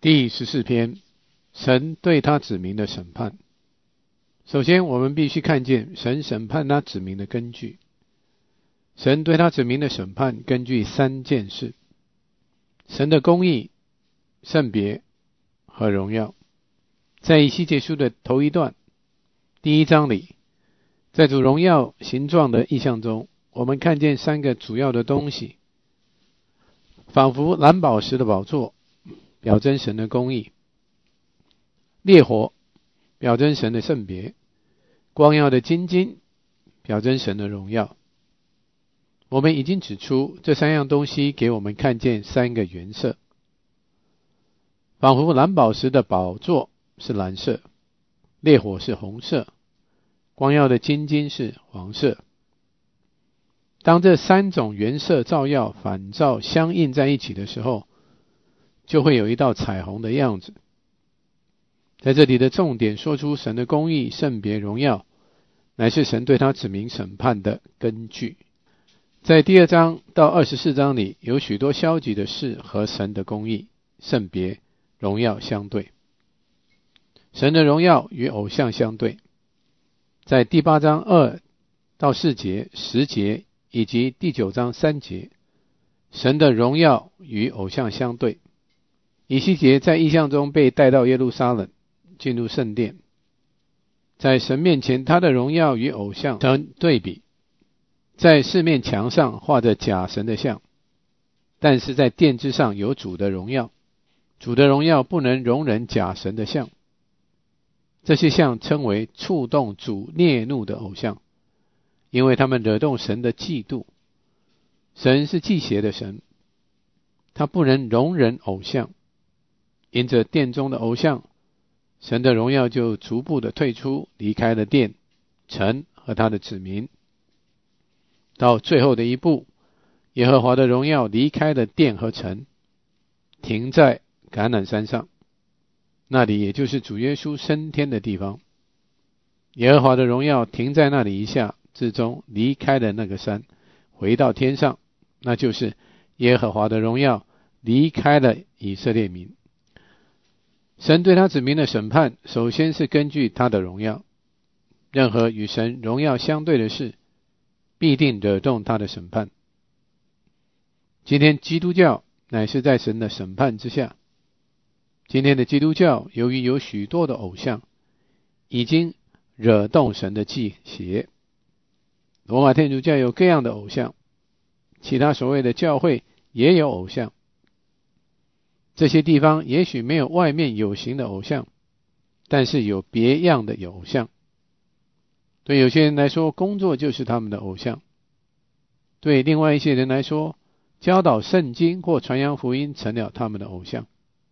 第14篇，神对他子民的审判。首先，我们必须看见神审判他子民的根据。神对他子民的审判根据3件事：神的公义、圣别和荣耀。在以西结书的头一段第1章里，在主荣耀形状的意象中，我们看见3个主要的东西，仿佛蓝宝石的宝座，表征神的公义；烈火表征神的圣别；光耀的金晶表征神的荣耀。我们已经指出，这3样东西给我们看见3个原色，仿佛蓝宝石的宝座是蓝色，烈火是红色，光耀的金晶是黄色。当这3种原色照耀反照相应在一起的时候，就会有一道彩虹的样子。在这里的重点说出神的公义、圣别、荣耀，乃是神对他子民审判的根据。在第2章到24章里，有许多消极的事和神的公义、圣别、荣耀相对。神的荣耀与偶像相对。在第8章2到4节、10节以及第9章3节，神的荣耀与偶像相对。以西结在异象中被带到耶路撒冷，进入圣殿，在神面前，他的荣耀与偶像成对比。在4面墙上画着假神的像，但是在殿之上有主的荣耀，主的荣耀不能容忍假神的像。这些像称为触动主烈怒的偶像，因为他们惹动神的嫉妒。神是忌邪的神，他不能容忍偶像，因着殿中的偶像，神的荣耀就逐步的退出，离开了殿、城和他的子民。到最后的一步，耶和华的荣耀离开了殿和城，停在橄榄山上，那里也就是主耶稣升天的地方。耶和华的荣耀停在那里一下，至终离开了那个山，回到天上，那就是耶和华的荣耀离开了以色列民。神对他子民的审判，首先是根据他的荣耀。任何与神荣耀相对的事，必定惹动他的审判。今天基督教乃是在神的审判之下。今天的基督教由于有许多的偶像，已经惹动神的忌邪。罗马天主教有各样的偶像，其他所谓的教会也有偶像。这些地方也许没有外面有形的偶像，但是有别样的偶像。对有些人来说，工作就是他们的偶像；对另外一些人来说，教导圣经或传扬福音成了他们的偶像。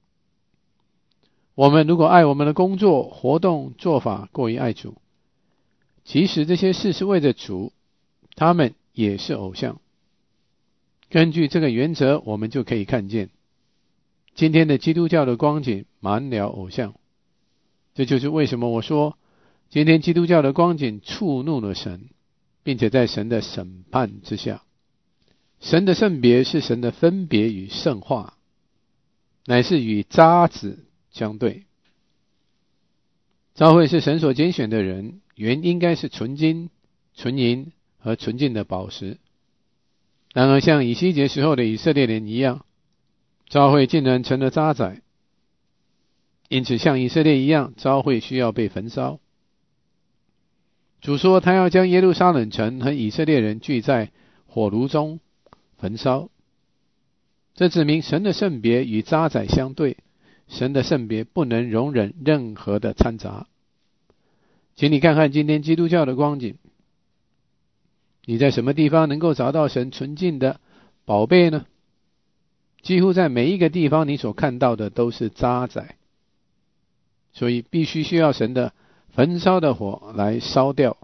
我们如果爱我们的工作、活动、做法过于爱主，即使这些事是为着主，他们也是偶像。根据这个原则，我们就可以看见今天的基督教的光景满了偶像。这就是为什么我说今天基督教的光景触怒了神，并且在神的审判之下。神的圣别是神的分别与圣化，乃是与渣滓相对。教会是神所拣选的人，原应该是纯金、纯银和纯净的宝石。然而像以西结时候的以色列人一样，教会竟然成了渣滓。因此像以色列一样，教会需要被焚烧。主说他要将耶路撒冷城和以色列人聚在火炉中焚烧。这指明神的圣别与渣滓相对，神的圣别不能容忍任何的掺杂。请你看看今天基督教的光景，你在什么地方能够找到神纯净的宝贝呢？几乎在每一个地方你所看到的都是渣滓，所以必须需要神的焚烧的火来烧掉。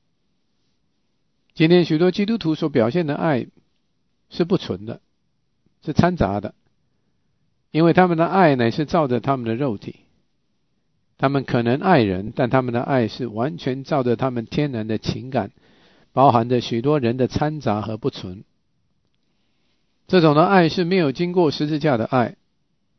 今天许多基督徒所表现的爱是不纯的，是掺杂的，因为他们的爱乃是照着他们的肉体。他们可能爱人，但他们的爱是完全照着他们天然的情感，包含着许多人的掺杂和不纯。这种的爱是没有经过十字架的爱，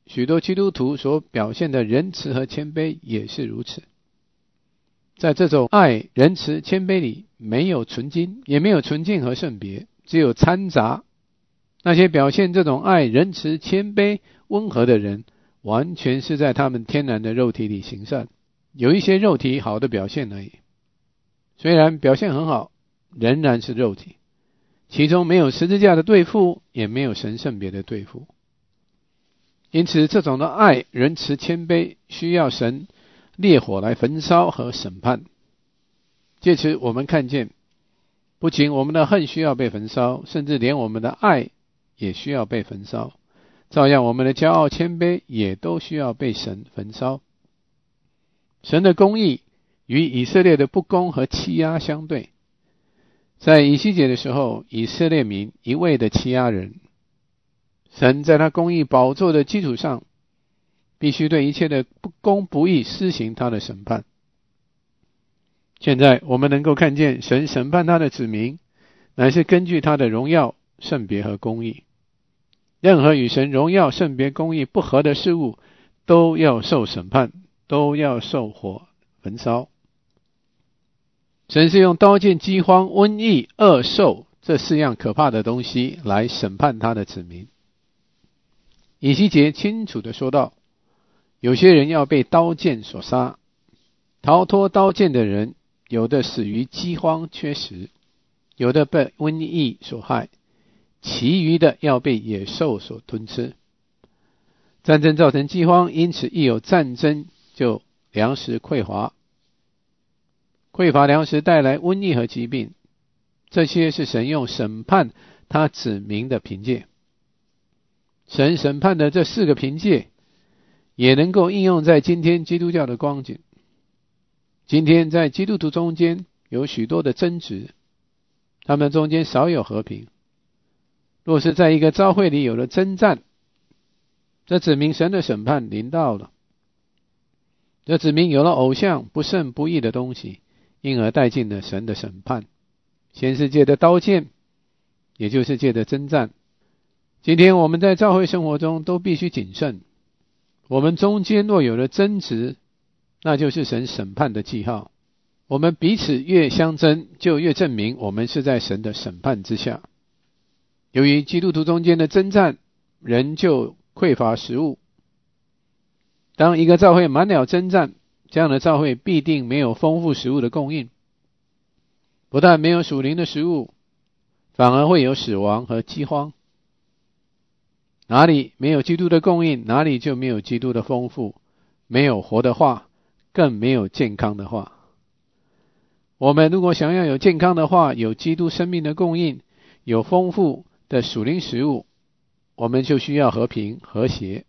许多基督徒所表现的仁慈和谦卑也是如此。在这种爱、仁慈、谦卑里，没有纯金，也没有纯净和圣别，只有掺杂。那些表现这种爱、仁慈、谦卑、温和的人，完全是在他们天然的肉体里行善，有一些肉体好的表现而已。虽然表现很好，仍然是肉体，其中没有十字架的对付，也没有神圣别的对付。因此，这种的爱、仁慈、谦卑，需要神烈火来焚烧和审判。借此我们看见，不仅我们的恨需要被焚烧，甚至连我们的爱也需要被焚烧，照样我们的骄傲谦卑也都需要被神焚烧。神的公义与以色列的不公和欺压相对。在以西结的时候，以色列民一味的欺压人，神在他公义宝座的基础上，必须对一切的不公不义施行他的审判。现在我们能够看见，神审判他的子民，乃是根据他的荣耀、圣别和公义。任何与神荣耀、圣别、公义不合的事物，都要受审判，都要受火焚烧。神是用刀剑、饥荒、瘟疫、恶兽这4样可怕的东西来审判他的子民。以西结清楚地说道，有些人要被刀剑所杀，逃脱刀剑的人，有的死于饥荒缺食，有的被瘟疫所害，其余的要被野兽所吞吃。战争造成饥荒，因此一有战争就粮食匮乏，匮乏粮食带来瘟疫和疾病，这些是神用审判他子民的凭借。神审判的这4个凭借也能够应用在今天基督教的光景。今天在基督徒中间有许多的争执，他们中间少有和平。若是在一个教会里有了征战，这指明神的审判临到了，这指明有了偶像不圣不义的东西，因而带进了神的审判。先是借的刀剑，也就是借的征战。今天我们在教会生活中都必须谨慎，我们中间若有了争执，那就是神审判的记号。我们彼此越相争，就越证明我们是在神的审判之下。由于基督徒中间的征战，人就匮乏食物。当一个教会满了征战，这样的教会必定没有丰富食物的供应，不但没有属灵的食物，反而会有死亡和饥荒。哪里没有基督的供应，哪里就没有基督的丰富，没有活的话，更没有健康的话。我们如果想要有健康的话，有基督生命的供应，有丰富的属灵食物，我们就需要和平和谐。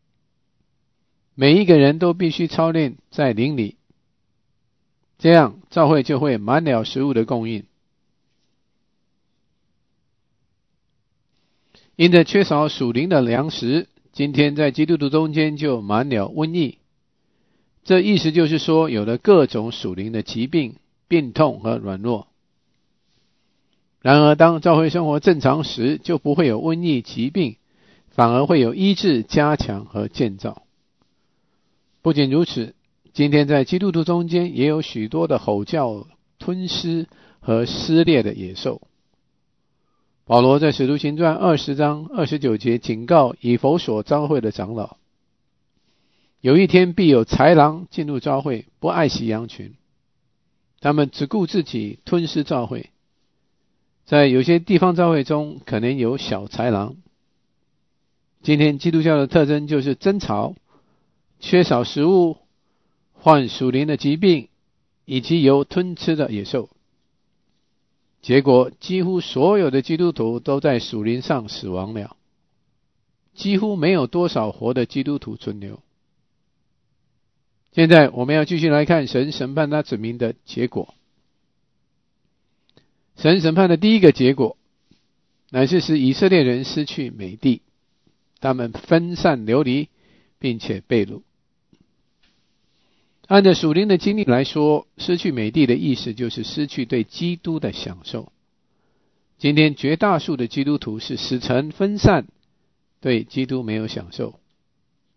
每一个人都必须操练在灵里，这样教会就会满了食物的供应。因着缺少属灵的粮食，今天在基督徒中间就满了瘟疫。这意思就是说，有了各种属灵的疾病、病痛和软弱。然而当教会生活正常时，就不会有瘟疫疾病，反而会有医治、加强和建造。不仅如此，今天在基督徒中间也有许多的吼叫、吞噬和撕裂的野兽。保罗在使徒行传20章29节警告以弗所教会的长老，有一天必有豺狼进入教会，不爱惜羊群，他们只顾自己，吞噬教会。在有些地方教会中可能有小豺狼。今天基督教的特征就是争吵、缺少食物、患属灵的疾病，以及有吞吃的野兽。结果几乎所有的基督徒都在属灵上死亡了，几乎没有多少活的基督徒存留。现在我们要继续来看神审判他子民的结果。神审判的第一个结果，乃是使以色列人失去美地，他们分散流离，并且被掳。按照属灵的经历来说，失去美地的意思就是失去对基督的享受。今天绝大数的基督徒是死沉分散，对基督没有享受。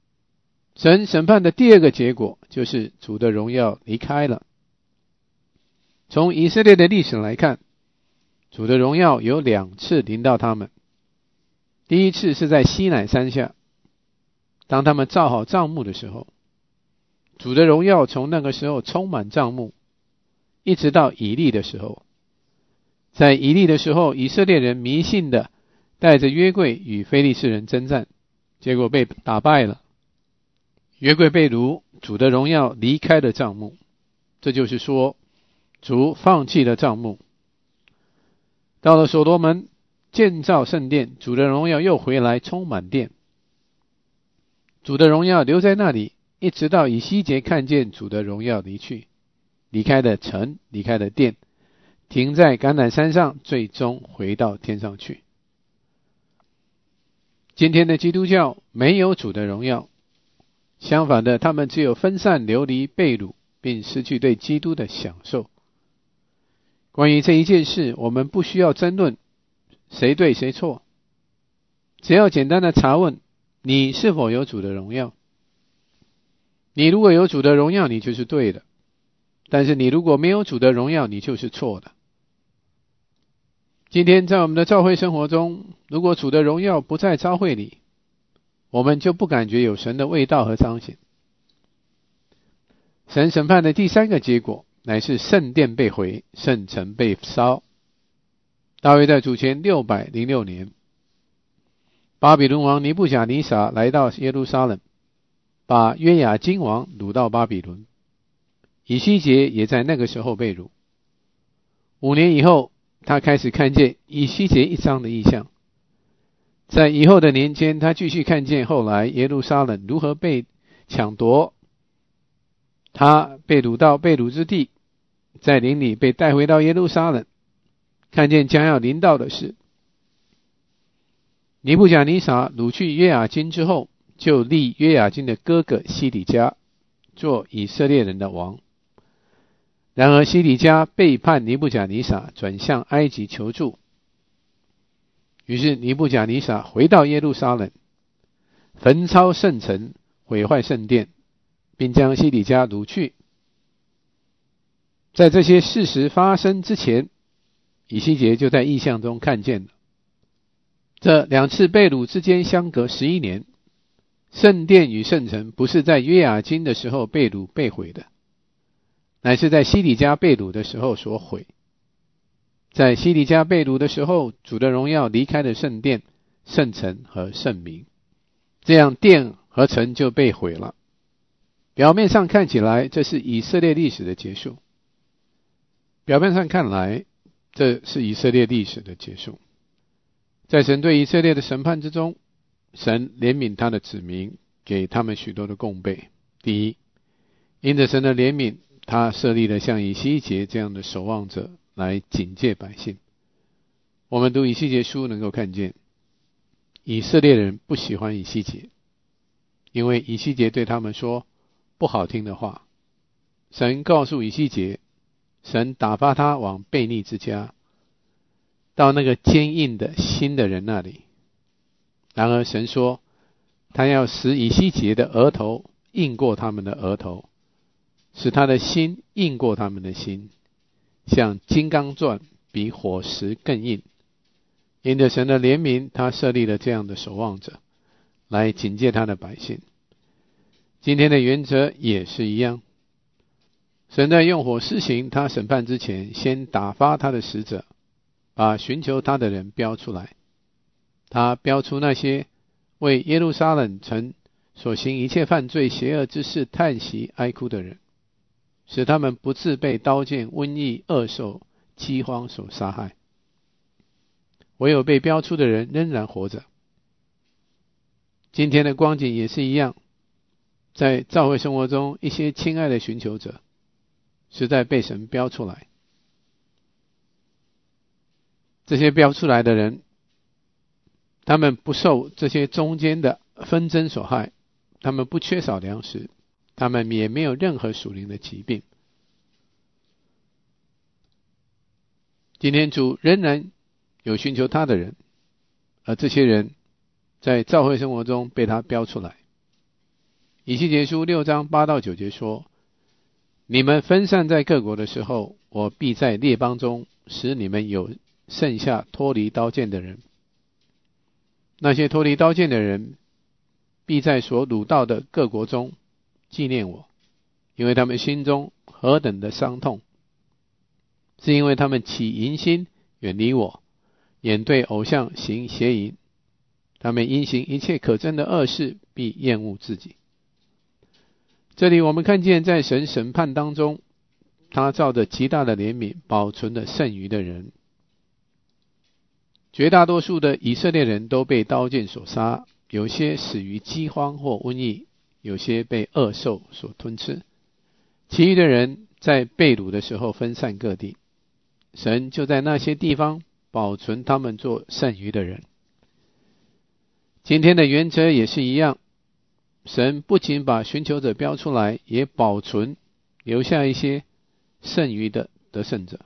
神审判的第二个结果就是主的荣耀离开了。从以色列的历史来看，主的荣耀有2次临到他们。第一次是在西乃山下，当他们造好帐幕的时候，主的荣耀从那个时候充满帐幕，一直到以利的时候。在以利的时候，以色列人迷信的带着约柜与非利士人征战，结果被打败了，约柜被掳，主的荣耀离开了帐幕。这就是说，主放弃了帐幕。到了所罗门建造圣殿，主的荣耀又回来充满殿。主的荣耀留在那里，一直到以西结看见主的荣耀离去，离开了城，离开了殿，停在橄榄山上，最终回到天上去。今天的基督教没有主的荣耀，相反的，他们只有分散流离被掳，并失去对基督的享受。关于这一件事，我们不需要争论谁对谁错，只要简单的查问你是否有主的荣耀。你如果有主的荣耀，你就是对的；但是你如果没有主的荣耀，你就是错的。今天在我们的教会生活中，如果主的荣耀不在教会里，我们就不感觉有神的味道和彰显。神审判的第3个结果乃是圣殿被毁，圣城被烧。大卫在主前606年，巴比伦王尼布甲尼撒来到耶路撒冷，把约雅斤王掳到巴比伦。以西结也在那个时候被掳。5年以后，他开始看见以西结1章的异象。在以后的年间，他继续看见后来耶路撒冷如何被抢夺。他被掳到被掳之地，在灵里被带回到耶路撒冷，看见将要临到的事。尼布甲尼撒掳去约雅斤之后，就立约雅斤的哥哥西底家做以色列人的王。然而西底家背叛尼布甲尼撒，转向埃及求助。于是尼布甲尼撒回到耶路撒冷，焚烧圣城，毁坏圣殿，并将西底家掳去。在这些事实发生之前，以西结就在异象中看见了。这2次被掳之间相隔11年，圣殿与圣城不是在约雅斤的时候被掳被毁的，乃是在西底家被掳的时候所毁。在西底家被掳的时候，主的荣耀离开了圣殿、圣城和圣民，这样殿和城就被毁了。表面上看起来，这是以色列历史的结束。表面上看来，这是以色列历史的结束。在神对以色列的审判之中，神怜悯他的子民，给他们许多的供备。第一，因着神的怜悯，他设立了像以西结这样的守望者来警戒百姓。我们读以西结书能够看见，以色列人不喜欢以西结，因为以西结对他们说不好听的话。神告诉以西结，神打发他往悖逆之家，到那个坚硬的心的人那里。然而神说，他要使以西结的额头硬过他们的额头，使他的心硬过他们的心，像金刚钻比火石更硬。因着神的怜悯，他设立了这样的守望者，来警戒他的百姓。今天的原则也是一样，神在用火施行他审判之前，先打发他的使者，把寻求他的人标出来。他标出那些为耶路撒冷城所行一切犯罪邪恶之事叹息哀哭的人，使他们不致被刀剑、瘟疫、恶兽、饥荒所杀害。唯有被标出的人仍然活着。今天的光景也是一样，在教会生活中，一些亲爱的寻求者实在被神标出来。这些标出来的人，他们不受这些中间的纷争所害，他们不缺少粮食，他们也没有任何属灵的疾病。今天主仍然有寻求他的人，而这些人在教会生活中被他标出来。 以西结书6章8到9节说，你们分散在各国的时候，我必在列邦中使你们有剩下脱离刀剑的人。那些脱离刀剑的人必在所掳到的各国中纪念我，因为他们心中何等的伤痛，是因为他们起淫心，远离我，眼对偶像行邪淫。他们因行一切可憎的恶事，必厌恶自己。这里我们看见，在神审判当中，他照着极大的怜悯保存了剩余的人。绝大多数的以色列人都被刀剑所杀，有些死于饥荒或瘟疫，有些被恶兽所吞吃，其余的人在被掳的时候分散各地，神就在那些地方保存他们做剩余的人。今天的原则也是一样，神不仅把寻求者标出来，也保存留下一些剩余的得胜者。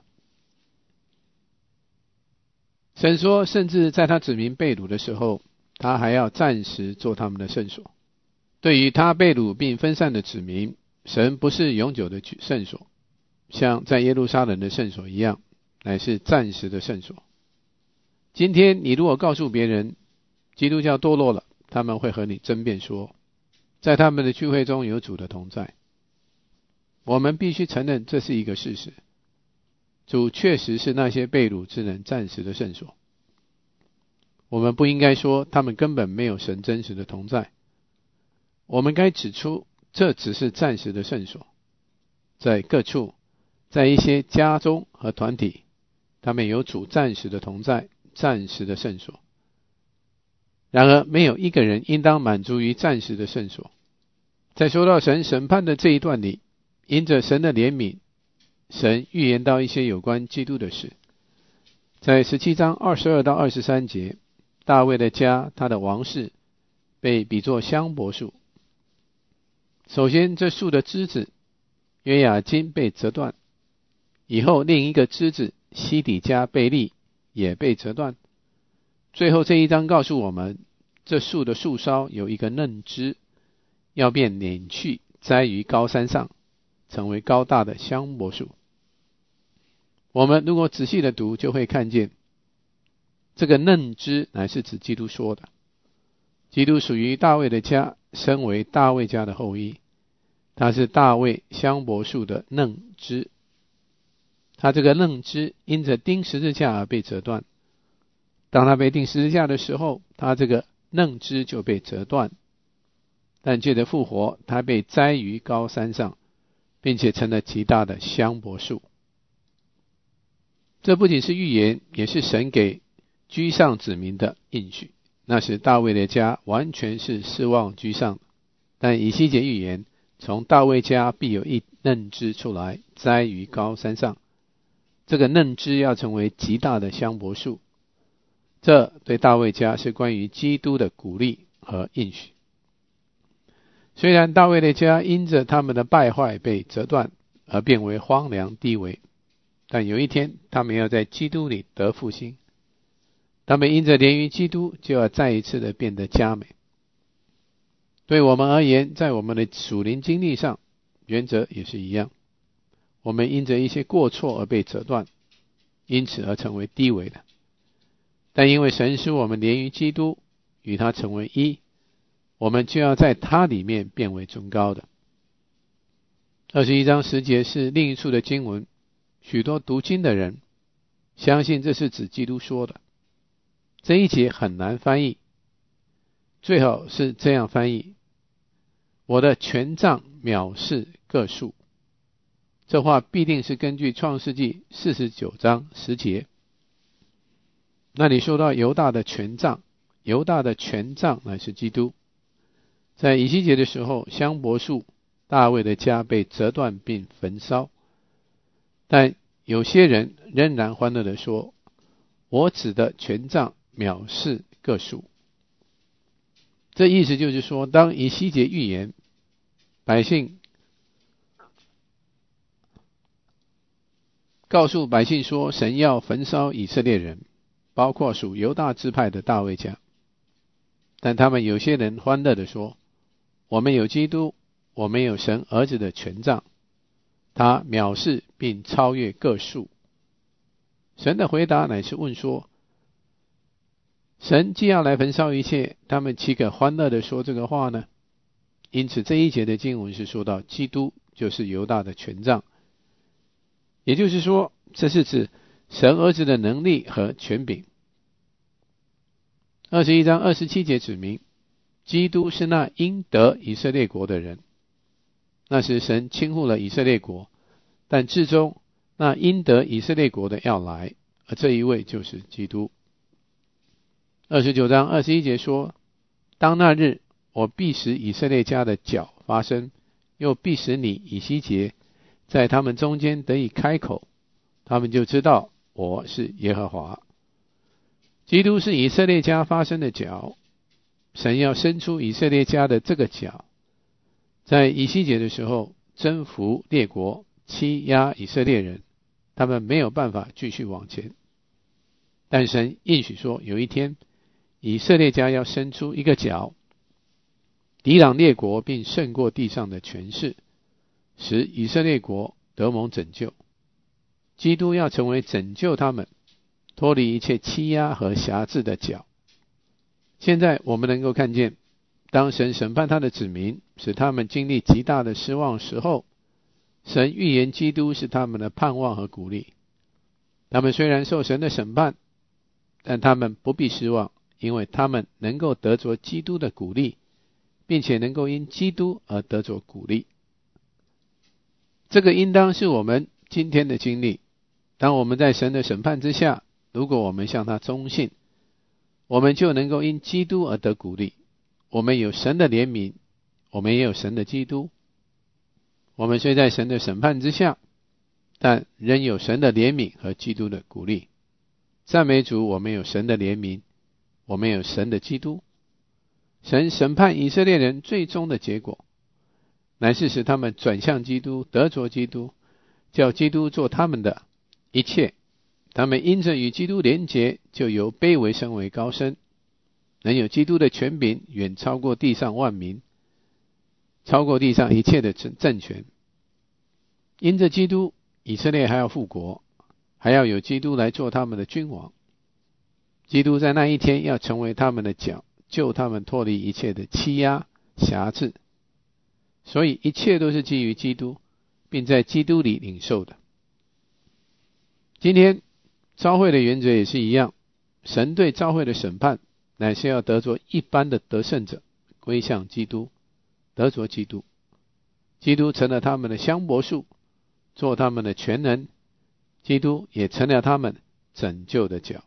神说，甚至在他子民被掳的时候，他还要暂时做他们的圣所。对于他被掳并分散的子民，神不是永久的圣所，像在耶路撒冷的圣所一样，乃是暂时的圣所。今天你如果告诉别人基督教堕落了，他们会和你争辩说，在他们的聚会中有主的同在。我们必须承认这是一个事实，主确实是那些被掳之人暂时的圣所。我们不应该说他们根本没有神真实的同在，我们该指出这只是暂时的圣所。在各处，在一些家中和团体，他们有主暂时的同在，暂时的圣所。然而没有一个人应当满足于暂时的圣所。在说到神审判的这一段里，因着神的怜悯，神预言到一些有关基督的事。在17章22到23节，大卫的家，他的王室被比作香柏树。首先，这树的枝子约雅斤被折断，以后另一个枝子西底家被立也被折断。最后这一章告诉我们，这树的树梢有一个嫩枝，要被碾去，栽于高山上，成为高大的香柏树。我们如果仔细的读，就会看见这个嫩枝乃是指基督说的。基督属于大卫的家，身为大卫家的后裔，他是大卫香柏树的嫩枝。他这个嫩枝因着钉十字架而被折断，当他被钉十字架的时候，他这个嫩枝就被折断，但借着复活，他被栽于高山上，并且成了极大的香柏树。这不仅是预言，也是神给居上子民的应许。那时大卫的家完全是失望居上，但以西结预言，从大卫家必有一嫩枝出来，栽于高山上。这个嫩枝要成为极大的香柏树，这对大卫家是关于基督的鼓励和应许。虽然大卫的家因着他们的败坏被折断而变为荒凉低微，但有一天他们要在基督里得复兴，他们因着连于基督，就要再一次的变得佳美。对我们而言，在我们的属灵经历上，原则也是一样。我们因着一些过错而被折断，因此而成为低微的。但因为神使我们连于基督，与他成为一，我们就要在他里面变为尊高的。21章10节是另一处的经文，许多读经的人相信这是指基督说的。这一节很难翻译，最好是这样翻译：我的权杖藐视各树。这话必定是根据创世纪49章10节，那里说到犹大的权杖，犹大的权杖乃是基督。在以西结的时候，香柏树大卫的家被折断并焚烧，但有些人仍然欢乐地说，我指的权杖藐视各树。这意思就是说，当以西结预言百姓告诉百姓说，神要焚烧以色列人，包括属犹大支派的大卫家，但他们有些人欢乐地说， 我们有基督，我们有神儿子的权杖，他藐视并超越各数。神的回答乃是问说，神既要来焚烧一切，他们岂可欢乐的说这个话呢？因此这一节的经文是说到基督就是犹大的权杖，也就是说，这是指神儿子的能力和权柄。21章27节指明，基督是那应得以色列国的人。那时神倾覆了以色列国，但至终那应得以色列国的要来，而这一位就是基督。29章21节说，当那日，我必使以色列家的脚发声，又必使你以西结在他们中间得以开口，他们就知道我是耶和华。基督是以色列家发声的脚，神要伸出以色列家的这个脚，在以西结的时候征服列国，欺压以色列人，他们没有办法继续往前。但神应许说，有一天以色列家要伸出一个脚，抵挡列国，并胜过地上的权势，使以色列国得蒙拯救。基督要成为拯救他们脱离一切欺压和辖制的脚。现在我们能够看见，当神审判他的子民，使他们经历极大的失望时候，神预言基督是他们的盼望和鼓励。他们虽然受神的审判，但他们不必失望，因为他们能够得着基督的鼓励，并且能够因基督而得着鼓励。这个应当是我们今天的经历。当我们在神的审判之下，如果我们向他忠信，我们就能够因基督而得鼓励。我们有神的怜悯，我们也有神的基督。我们虽在神的审判之下，但仍有神的怜悯和基督的鼓励。赞美主，我们有神的怜悯，我们有神的基督。神审判以色列人最终的结果，乃是使他们转向基督，得着基督，叫基督做他们的一切。他们因着与基督连结，就由卑微升为高升，能有基督的权柄，远超过地上万民，超过地上一切的政权。因着基督，以色列还要复国，还要有基督来做他们的君王。基督在那一天要成为他们的脚，救他们脱离一切的欺压辖制。所以一切都是基于基督，并在基督里领受的。今天召会的原则也是一样，神对召会的审判乃是要得着一般的得胜者归向基督，得着基督。基督成了他们的香柏树，做他们的全能，基督也成了他们拯救的脚。